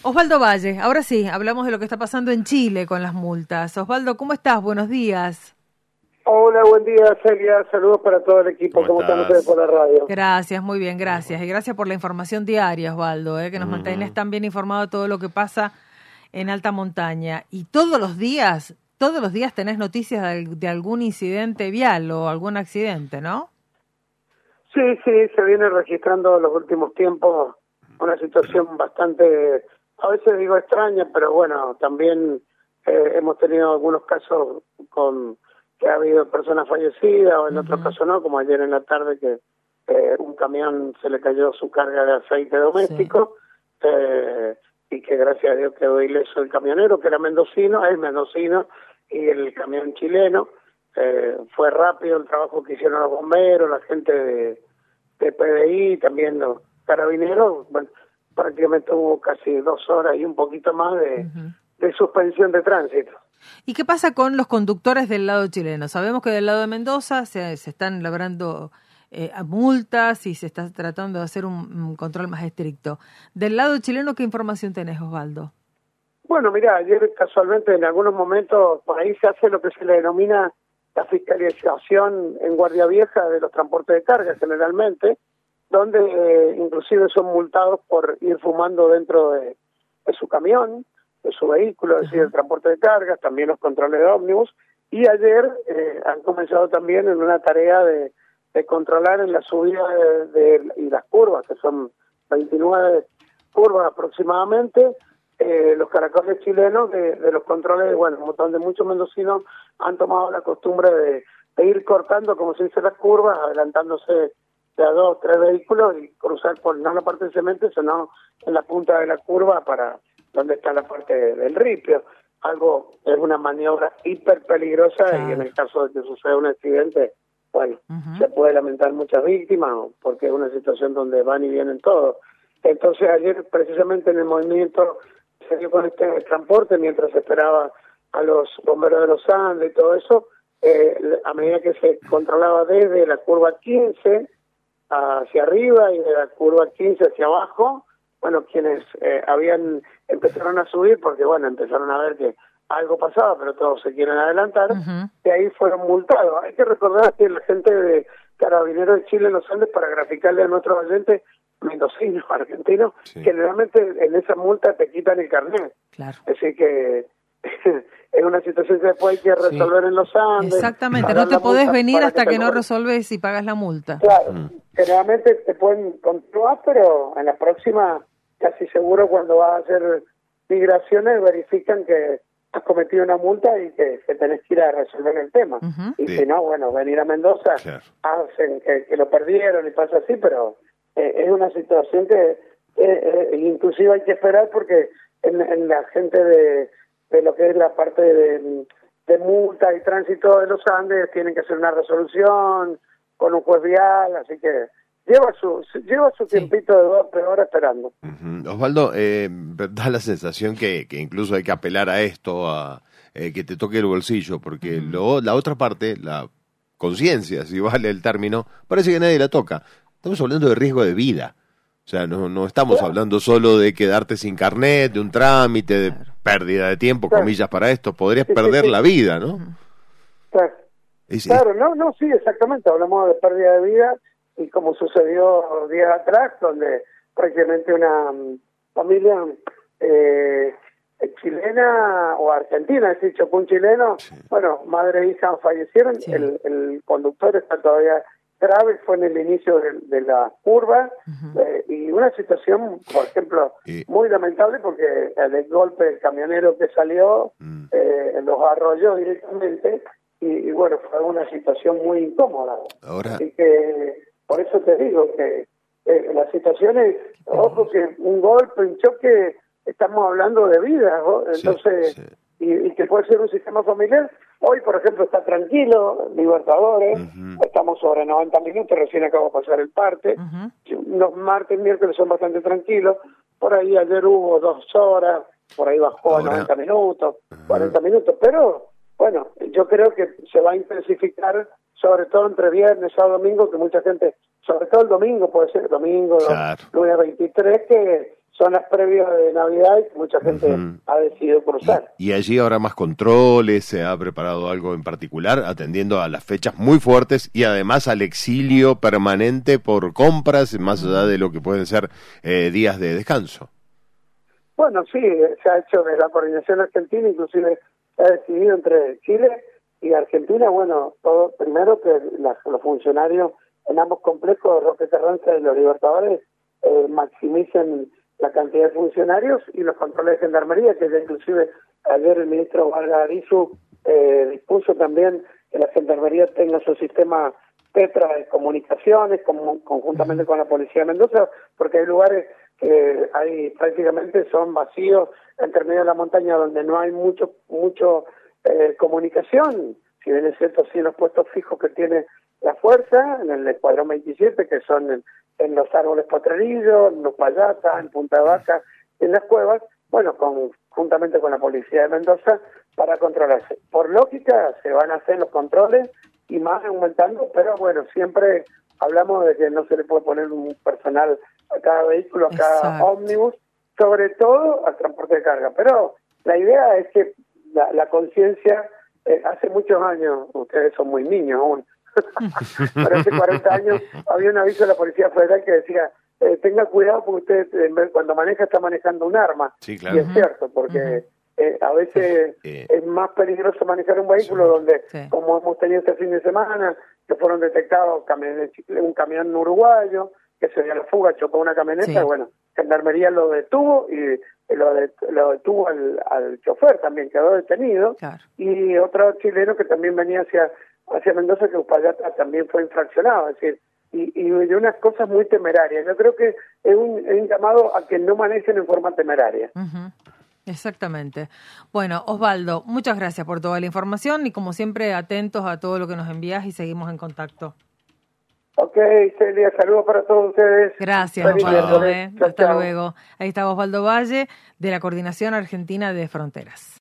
Osvaldo Valle, ahora sí, hablamos de lo que está pasando en Chile con las multas. Osvaldo, ¿cómo estás? Buenos días. Hola, buen día, Celia. Saludos para todo el equipo. ¿Cómo están ustedes por la radio? Gracias, muy bien, gracias. Y gracias por la información diaria, Osvaldo, que nos mantenés tan bien informado de todo lo que pasa en alta montaña. Y todos los días tenés noticias de algún incidente vial o algún accidente, ¿no? Sí, se viene registrando en los últimos tiempos una situación bastante, a veces digo extraña, pero bueno, también hemos tenido algunos casos con que ha habido personas fallecidas o en otros casos no, como ayer en la tarde que un camión se le cayó su carga de aceite doméstico y que gracias a Dios quedó ileso el camionero, que era mendocino, es mendocino, y el camión chileno. Fue rápido el trabajo que hicieron los bomberos, la gente de PDI, también los carabineros. Bueno, prácticamente hubo casi 2 horas y un poquito más de suspensión de tránsito. ¿Y qué pasa con los conductores del lado chileno? Sabemos que del lado de Mendoza se están labrando multas y se está tratando de hacer un control más estricto. Del lado chileno, ¿qué información tenés, Osvaldo? Bueno, mira, ayer casualmente en algunos momentos por ahí se hace lo que se le denomina la fiscalización en Guardia Vieja de los transportes de carga, generalmente, donde inclusive son multados por ir fumando dentro de su camión, de su vehículo, es decir, el transporte de cargas, también los controles de ómnibus, y ayer han comenzado también en una tarea de controlar en la subida y las curvas, que son 29 curvas aproximadamente, los caracoles chilenos de los controles, bueno, donde muchos mendocinos han tomado la costumbre de ir cortando, como se dice, las curvas, adelantándose de a 2 o 3 vehículos y cruzar por no la parte del cemento, sino en la punta de la curva para donde está la parte del ripio. Algo es una maniobra hiper peligrosa y en el caso de que suceda un accidente, bueno, se puede lamentar muchas víctimas porque es una situación donde van y vienen todos. Entonces ayer precisamente en el movimiento se dio con este transporte mientras se esperaba a los bomberos de los Andes y todo eso, a medida que se controlaba desde la curva 15 hacia arriba y de la curva 15 hacia abajo, bueno, quienes empezaron a subir porque, bueno, empezaron a ver que algo pasaba, pero todos se quieren adelantar, y ahí fueron multados. Hay que recordar que la gente de Carabineros de Chile en los Andes, para graficarle a nuestros oyentes, mendocinos, argentinos, generalmente en esa multa te quitan el carnet. Claro. Es decir que es una situación que después hay que resolver en los Andes. Exactamente, no te podés venir hasta que no resolves y pagas la multa. Claro, generalmente te pueden continuar, pero en la próxima, casi seguro cuando vas a hacer migraciones, verifican que has cometido una multa y que tenés que ir a resolver el tema. Y si no, bueno, venir a Mendoza, hacen que lo perdieron y pasa así, pero es una situación que inclusive hay que esperar porque en la gente de lo que es la parte de multa y tránsito de los Andes tienen que hacer una resolución con un juez vial, así que lleva su tiempito de 2 o 3 horas esperando. Osvaldo, da la sensación que incluso hay que apelar a esto, a que te toque el bolsillo, porque la otra parte, la conciencia, si vale el término, parece que nadie la toca. Estamos hablando de riesgo de vida. O sea, no estamos hablando solo de quedarte sin carnet, de un trámite, de pérdida de tiempo, comillas para esto. Podrías perder la vida, ¿no? Claro, sí, exactamente. Hablamos de pérdida de vida y como sucedió días atrás, donde prácticamente una familia chilena o argentina, es decir, chocó un chileno, bueno, madre e hija fallecieron, el conductor está todavía grave, fue en el inicio de la curva, y una situación, por ejemplo, muy lamentable porque el golpe del camionero que salió los arrolló directamente y bueno, fue una situación muy incómoda. Así que por eso te digo que las situaciones, ojo que un golpe, un choque, estamos hablando de vida, ¿no? Entonces, y que puede ser un sistema familiar. Hoy, por ejemplo, está tranquilo, Libertadores, estamos sobre 90 minutos, recién acabo de pasar el parte, los martes, miércoles son bastante tranquilos, por ahí ayer hubo 2 horas, por ahí bajó a 90 minutos, 40 minutos, pero bueno, yo creo que se va a intensificar, sobre todo entre viernes, sábado, domingo, que mucha gente, sobre todo el domingo, puede ser domingo, lunes 23, que zonas previas de Navidad y que mucha gente ha decidido cruzar. Y allí habrá más controles, se ha preparado algo en particular, atendiendo a las fechas muy fuertes y además al exilio permanente por compras, más allá de lo que pueden ser días de descanso. Bueno, sí, se ha hecho de la coordinación argentina, inclusive se ha decidido entre Chile y Argentina, bueno, todo primero que los funcionarios en ambos complejos, Roque Carranza y los Libertadores, maximicen la cantidad de funcionarios y los controles de gendarmería, que ya inclusive ayer el ministro Vargas Arizu dispuso también que la gendarmería tenga su sistema Tetra de comunicaciones conjuntamente con la policía de Mendoza, porque hay lugares que hay prácticamente son vacíos entre medio de la montaña donde no hay mucho comunicación, si bien es cierto sí en los puestos fijos que tiene la fuerza, en el Escuadrón 27, que son en los árboles potrerillos, en los Payatas, en Punta Vaca, en las cuevas, bueno, juntamente con la policía de Mendoza, para controlarse. Por lógica, se van a hacer los controles y más aumentando, pero bueno, siempre hablamos de que no se le puede poner un personal a cada vehículo, a cada ómnibus, sobre todo al transporte de carga. Pero la idea es que la conciencia, hace muchos años, ustedes son muy niños aún, pero hace 40 años había un aviso de la Policía Federal que decía, tenga cuidado porque usted cuando maneja está manejando un arma. Sí, claro. Y es cierto, porque a veces es más peligroso manejar un vehículo donde, como hemos tenido este fin de semana, que fueron detectados un camión uruguayo que se dio a la fuga, chocó una camioneta, bueno, Gendarmería lo detuvo y lo detuvo al chofer, también quedó detenido, y otro chileno que también venía hacia Mendoza, que Uspallata también fue infraccionado, es decir, y de unas cosas muy temerarias. Yo creo que es un llamado a que no manejen en forma temeraria. Exactamente. Bueno, Osvaldo, muchas gracias por toda la información y como siempre atentos a todo lo que nos envías y seguimos en contacto. Ok, Celia, saludos para todos ustedes. Gracias, Osvaldo. Hasta luego. Ahí está Osvaldo Valle, de la Coordinación Argentina de Fronteras.